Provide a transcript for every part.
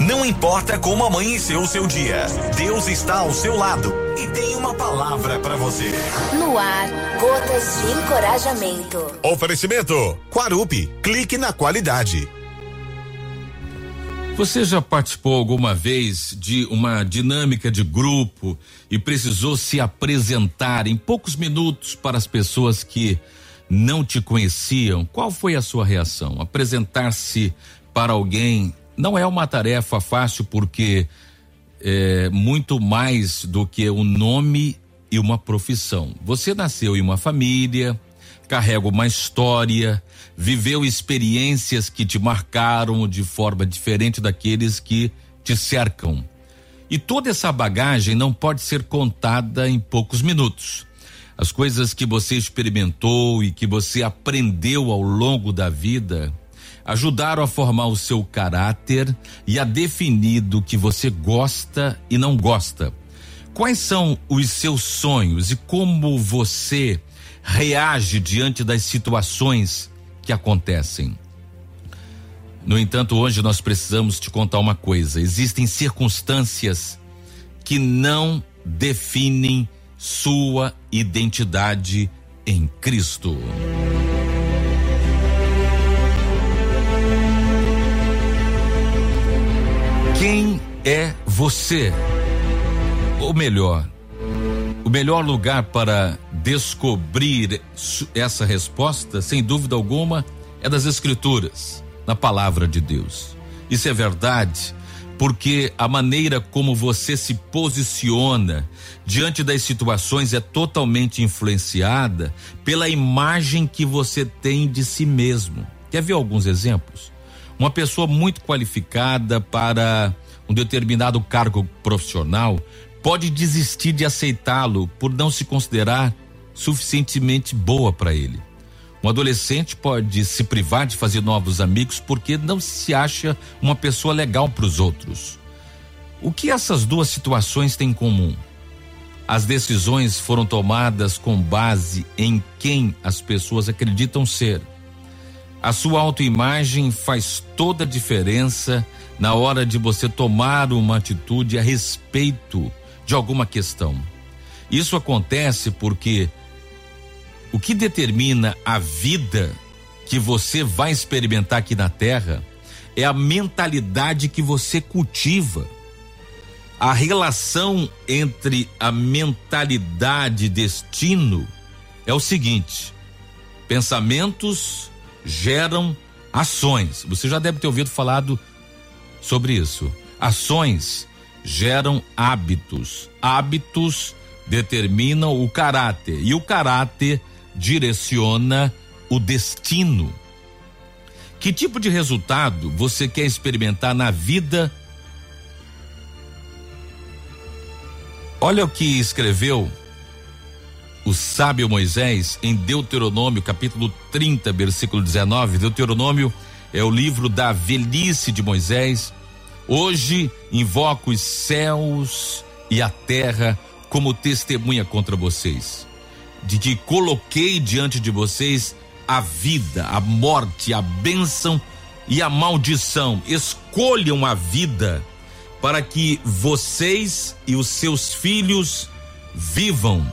Não importa como amanheceu o seu dia, Deus está ao seu lado e tem uma palavra para você. No ar, Gotas de Encorajamento. Oferecimento Quarupi, clique na qualidade. Você já participou alguma vez de uma dinâmica de grupo e precisou se apresentar em poucos minutos para as pessoas que não te conheciam? Qual foi a sua reação? Apresentar-se para alguém não é uma tarefa fácil, porque é muito mais do que um nome e uma profissão. Você nasceu em uma família, carrega uma história, viveu experiências que te marcaram de forma diferente daqueles que te cercam. E toda essa bagagem não pode ser contada em poucos minutos. As coisas que você experimentou e que você aprendeu ao longo da vida ajudaram a formar o seu caráter e a definir do que você gosta e não gosta. Quais são os seus sonhos e como você reage diante das situações que acontecem? No entanto, hoje nós precisamos te contar uma coisa: existem circunstâncias que não definem sua identidade em Cristo. Quem é você? Ou melhor, o melhor lugar para descobrir essa resposta, sem dúvida alguma, é das Escrituras, na palavra de Deus. Isso é verdade, porque a maneira como você se posiciona diante das situações é totalmente influenciada pela imagem que você tem de si mesmo. Quer ver alguns exemplos? Uma pessoa muito qualificada para um determinado cargo profissional pode desistir de aceitá-lo por não se considerar suficientemente boa para ele. Um adolescente pode se privar de fazer novos amigos porque não se acha uma pessoa legal para os outros. O que essas duas situações têm em comum? As decisões foram tomadas com base em quem as pessoas acreditam ser. A sua autoimagem faz toda a diferença na hora de você tomar uma atitude a respeito de alguma questão. Isso acontece porque o que determina a vida que você vai experimentar aqui na Terra é a mentalidade que você cultiva. A relação entre a mentalidade e destino é o seguinte: pensamentos geram ações. Você já deve ter ouvido falado sobre isso. Ações geram hábitos. Hábitos determinam o caráter e o caráter direciona o destino. Que tipo de resultado você quer experimentar na vida? Olha o que escreveu o sábio Moisés em Deuteronômio, capítulo 30, versículo 19. Deuteronômio é o livro da velhice de Moisés. Hoje invoco os céus e a terra como testemunha contra vocês, de que coloquei diante de vocês a vida, a morte, a bênção e a maldição. Escolham a vida para que vocês e os seus filhos vivam.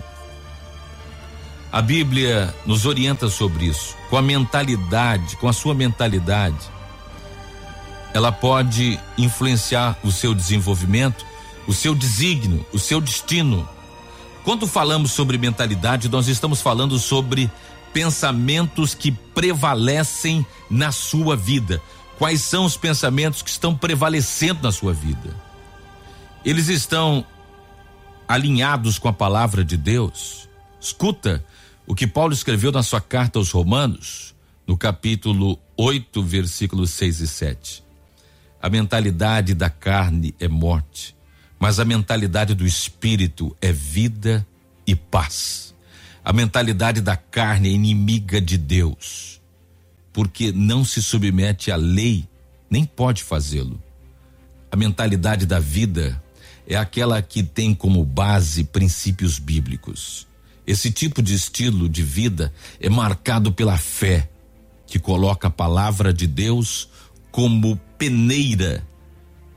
A Bíblia nos orienta sobre isso, com a mentalidade, com a sua mentalidade. Ela pode influenciar o seu desenvolvimento, o seu desígnio, o seu destino. Quando falamos sobre mentalidade, nós estamos falando sobre pensamentos que prevalecem na sua vida. Quais são os pensamentos que estão prevalecendo na sua vida? Eles estão alinhados com a palavra de Deus? Escuta o que Paulo escreveu na sua carta aos Romanos, no capítulo 8, versículos 6 e 7. A mentalidade da carne é morte, mas a mentalidade do espírito é vida e paz. A mentalidade da carne é inimiga de Deus, porque não se submete à lei, nem pode fazê-lo. A mentalidade da vida é aquela que tem como base princípios bíblicos. Esse tipo de estilo de vida é marcado pela fé, que coloca a palavra de Deus como peneira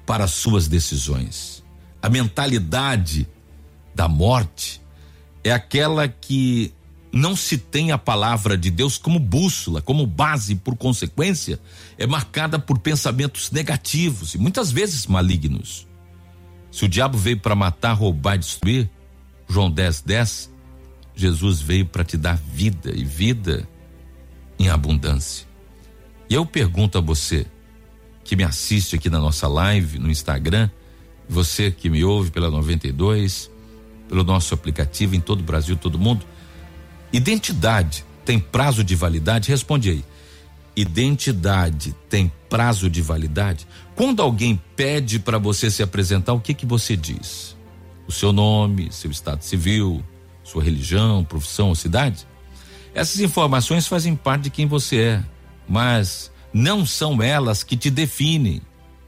para as suas decisões. A mentalidade da morte é aquela que não se tem a palavra de Deus como bússola, como base, por consequência, é marcada por pensamentos negativos e muitas vezes malignos. Se o diabo veio para matar, roubar e destruir, João 10:10, Jesus veio para te dar vida e vida em abundância. E eu pergunto a você que me assiste aqui na nossa live no Instagram, você que me ouve pela 92, pelo nosso aplicativo em todo o Brasil, todo mundo, identidade tem prazo de validade? Responde aí. Identidade tem prazo de validade? Quando alguém pede para você se apresentar, o que você diz? O seu nome, seu estado civil, sua religião, profissão ou cidade? Essas informações fazem parte de quem você é, mas não são elas que te definem.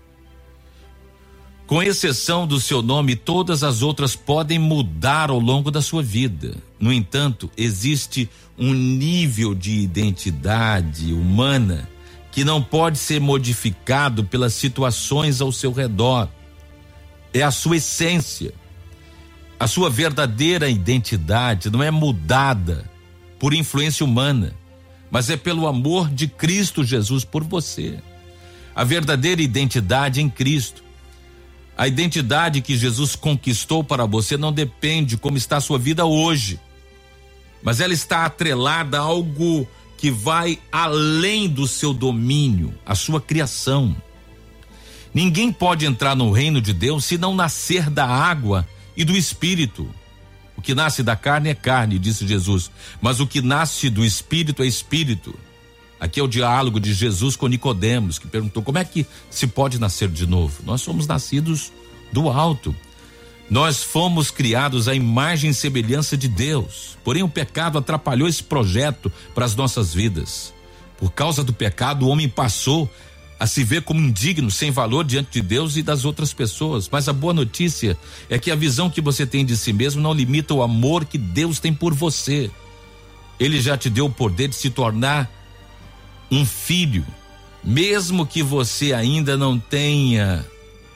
Com exceção do seu nome, todas as outras podem mudar ao longo da sua vida. No entanto, existe um nível de identidade humana que não pode ser modificado pelas situações ao seu redor. É a sua essência. A sua verdadeira identidade não é mudada por influência humana, mas é pelo amor de Cristo Jesus por você. A verdadeira identidade em Cristo. A identidade que Jesus conquistou para você não depende de como está a sua vida hoje, mas ela está atrelada a algo que vai além do seu domínio, a sua criação. Ninguém pode entrar no reino de Deus se não nascer da água e do Espírito. O que nasce da carne é carne, disse Jesus, mas o que nasce do Espírito é Espírito. Aqui é o diálogo de Jesus com Nicodemos, que perguntou como é que se pode nascer de novo. Nós somos nascidos do alto. Nós fomos criados à imagem e semelhança de Deus. Porém, o pecado atrapalhou esse projeto para as nossas vidas. Por causa do pecado, o homem passou a se ver como indigno, sem valor diante de Deus e das outras pessoas. Mas a boa notícia é que a visão que você tem de si mesmo não limita o amor que Deus tem por você. Ele já te deu o poder de se tornar um filho, mesmo que você ainda não tenha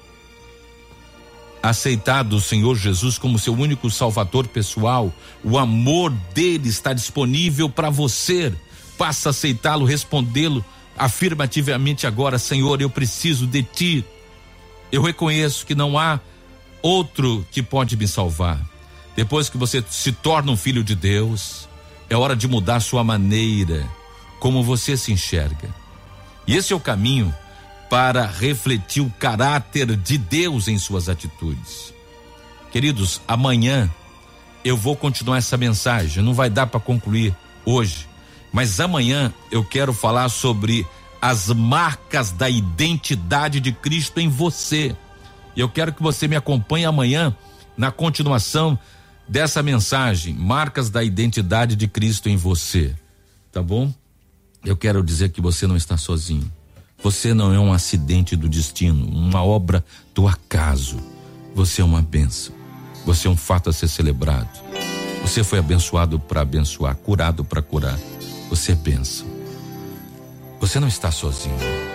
aceitado o Senhor Jesus como seu único salvador pessoal. O amor dele está disponível para você. Passa a aceitá-lo, respondê-lo afirmativamente agora: Senhor, eu preciso de ti. Eu reconheço que não há outro que pode me salvar. Depois que você se torna um filho de Deus, é hora de mudar sua maneira como você se enxerga. E esse é o caminho para refletir o caráter de Deus em suas atitudes. Queridos, amanhã eu vou continuar essa mensagem, não vai dar para concluir hoje, mas amanhã eu quero falar sobre as marcas da identidade de Cristo em você. E eu quero que você me acompanhe amanhã na continuação dessa mensagem, marcas da identidade de Cristo em você. Tá bom? Eu quero dizer que você não está sozinho. Você não é um acidente do destino, uma obra do acaso. Você é uma bênção. Você é um fato a ser celebrado. Você foi abençoado para abençoar, curado para curar. Você é bênção. Você não está sozinho.